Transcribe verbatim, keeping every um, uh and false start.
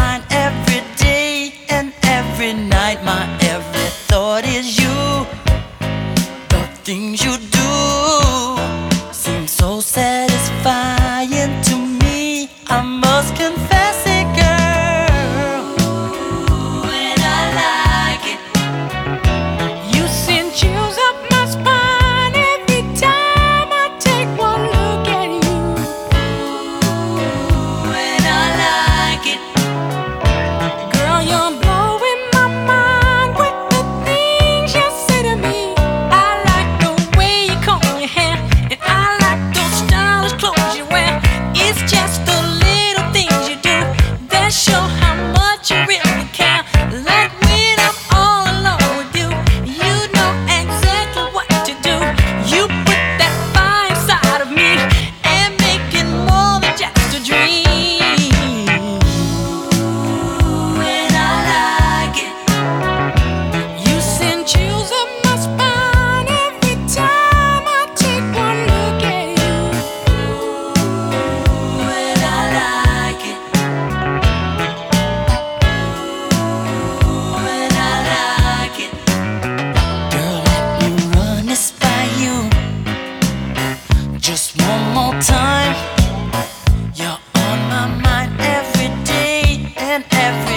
mind every day and every night. My every thought is you. The things you do seem so satisfying to me. I must confess it, girl. Ooh, and I like it. You send chills up my spine every time I take one look at you. Ooh, and I like it. Girl, you're blowing my mind with the things you say to me. I like the way you comb your hair, and I like those stylish clothes you wear. It's just the little things you do that show how much you really care. Like when I'm all alone with you, you know exactly what to do. You put that fire inside of me and make it more than just a dream. Ooh, and I like it. You send chills up my spine every time I take one look at you. Ooh, and I like it. Ooh, and I like it. Girl, let me run this by you just one more time. You're on my mind every day and every